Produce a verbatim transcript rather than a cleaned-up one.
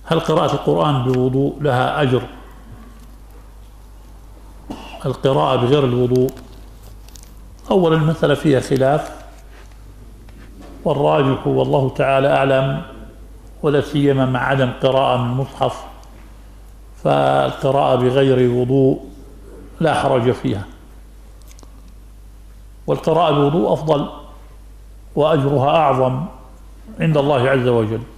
هل قراءة القرآن بوضوء لها أجر؟ القراءة بغير الوضوء أولا المسألة فيها خلاف، والراجح والله تعالى أعلم، ولا سيما مع عدم قراءة من المصحف، فالقراءة بغير وضوء لا حرج فيها، والقراءة بوضوء أفضل وأجرها أعظم عند الله عز وجل.